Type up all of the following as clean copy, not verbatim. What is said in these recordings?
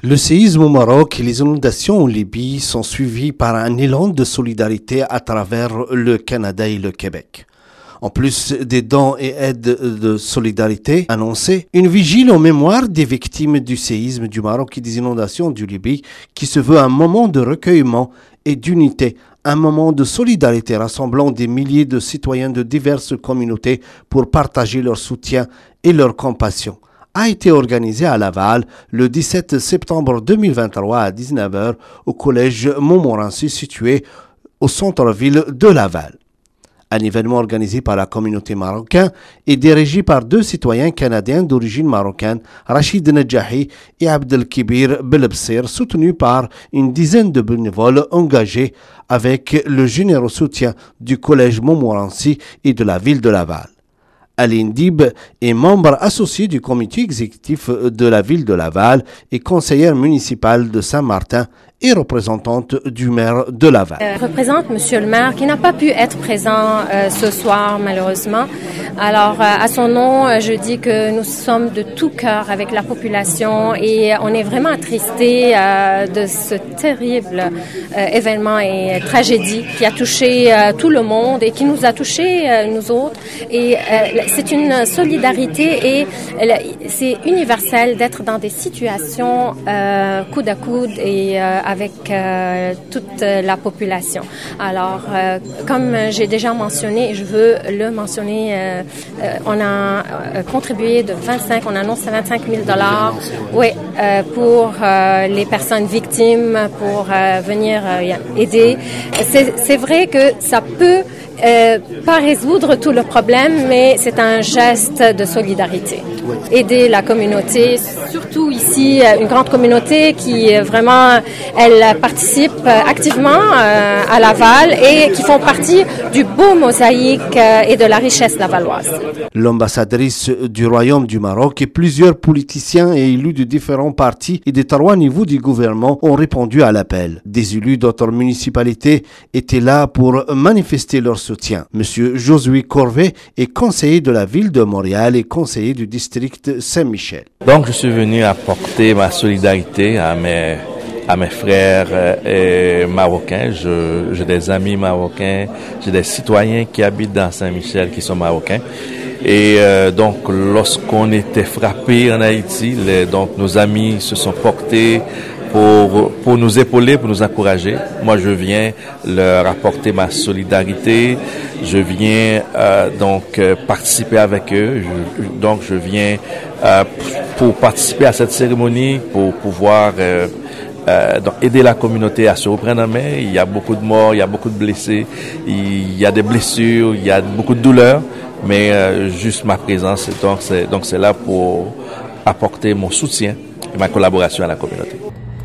Le séisme au Maroc et les inondations en Libye sont suivis par un élan de solidarité à travers le Canada et le Québec. En plus des dons et aides de solidarité annoncées, une vigile en mémoire des victimes du séisme du Maroc et des inondations du Libye qui se veut un moment de recueillement et d'unité, un moment de solidarité rassemblant des milliers de citoyens de diverses communautés pour partager leur soutien et leur compassion, a été organisé à Laval le 17 septembre 2023 à 19h au collège Montmorency situé au centre-ville de Laval. Un événement organisé par la communauté marocaine et dirigé par deux citoyens canadiens d'origine marocaine, Rachid Nedjahi et Abdelkibir Belbsir, soutenu par une dizaine de bénévoles engagés avec le généreux soutien du collège Montmorency et de la ville de Laval. Aline Dib est membre associé du comité exécutif de la ville de Laval et conseillère municipale de Saint-Martin et représentante du maire de Laval. Je représente Monsieur le maire qui n'a pas pu être présent ce soir malheureusement. Alors à son nom, je dis que nous sommes de tout cœur avec la population et on est vraiment attristés de ce terrible événement et tragédie qui a touché tout le monde et qui nous a touchés nous autres. Et c'est une solidarité et c'est universel d'être dans des situations coude à coude et avec toute la population. Alors, comme j'ai déjà mentionné, et je veux le mentionner, on a contribué on annonce 25 000 $, pour les personnes victimes, pour venir aider. C'est vrai que ça peut pas résoudre tout le problème, mais c'est un geste de solidarité. Oui. Aider la communauté, surtout ici, une grande communauté qui vraiment, elle participe activement à Laval et qui font partie du beau mosaïque et de la richesse lavalloise. L'ambassadrice du Royaume du Maroc et plusieurs politiciens et élus de différents partis et des trois niveaux du gouvernement ont répondu à l'appel. Des élus d'autres municipalités étaient là pour manifester leur soutien. Monsieur Josué Corvet est conseiller de la ville de Montréal et conseiller du district Saint-Michel. Donc je suis venu apporter ma solidarité à mes frères marocains. J'ai des amis marocains, j'ai des citoyens qui habitent dans Saint-Michel qui sont marocains. Et donc lorsqu'on était frappé en Haïti, donc nos amis se sont portés pour nous épauler, pour nous encourager. Moi, je viens leur apporter ma solidarité. Je viens participer avec eux. Je viens pour participer à cette cérémonie, pour pouvoir aider la communauté à se reprendre en main. Il y a beaucoup de morts, il y a beaucoup de blessés, il y a des blessures, il y a beaucoup de douleurs. Mais juste ma présence, c'est là pour apporter mon soutien et ma collaboration à la communauté.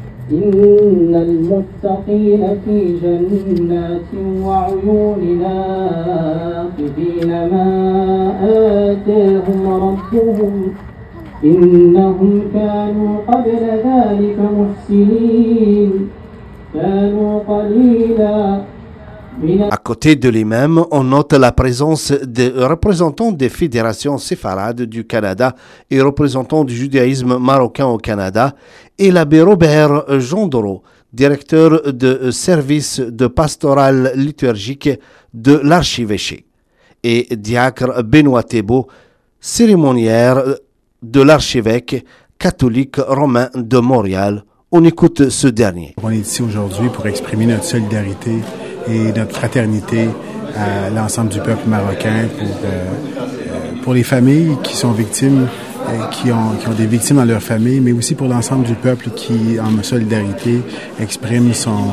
إن المتقين في جنات وعيون آخذين ما آتاهم ربهم إنهم كانوا قبل ذلك محسنين كانوا قليلا. À côté de l'imam, on note la présence des représentants des fédérations séfarades du Canada et représentants du judaïsme marocain au Canada et l'abbé Robert Gendreau, directeur de service de pastoral liturgique de l'archevêché, et diacre Benoît Thébault, cérémoniaire de l'archevêque catholique romain de Montréal. On écoute ce dernier. On est ici aujourd'hui pour exprimer notre solidarité et notre fraternité à l'ensemble du peuple marocain pour les familles qui sont victimes, qui ont des victimes dans leur famille, mais aussi pour l'ensemble du peuple qui, en solidarité, exprime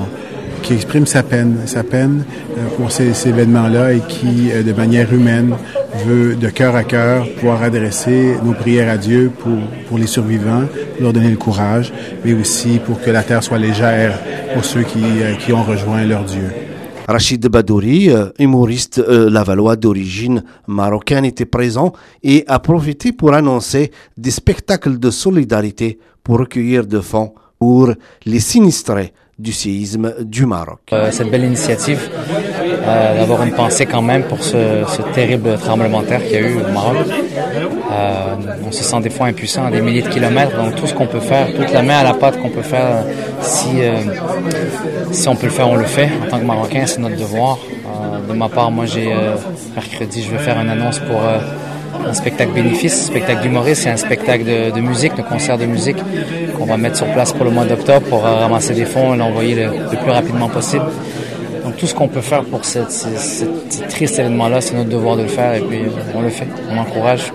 sa peine pour ces événements-là et qui, de manière humaine, veut de cœur à cœur pouvoir adresser nos prières à Dieu pour les survivants, pour leur donner le courage, mais aussi pour que la terre soit légère pour ceux qui ont rejoint leur Dieu. Rachid Badouri, humoriste lavallois d'origine marocaine, était présent et a profité pour annoncer des spectacles de solidarité pour recueillir de fonds pour les sinistrés du séisme du Maroc. Cette belle initiative, d'avoir une pensée quand même pour ce terrible tremblement de terre qu'il y a eu au Maroc. On se sent des fois impuissant à des milliers de kilomètres, donc tout ce qu'on peut faire, toute la main à la pâte qu'on peut faire, si on peut le faire, on le fait. En tant que Marocain, c'est notre devoir. De ma part, moi, mercredi, je vais faire une annonce pour un spectacle bénéfice, un spectacle d'humoriste et un spectacle de musique, de concert de musique qu'on va mettre sur place pour le mois d'octobre pour ramasser des fonds et l'envoyer le plus rapidement possible. Donc tout ce qu'on peut faire pour ce triste événement-là, c'est notre devoir de le faire et puis on le fait, on encourage.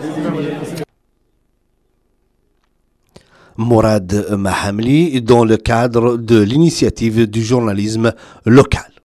Mourad Mahamli dans le cadre de l'initiative du journalisme local.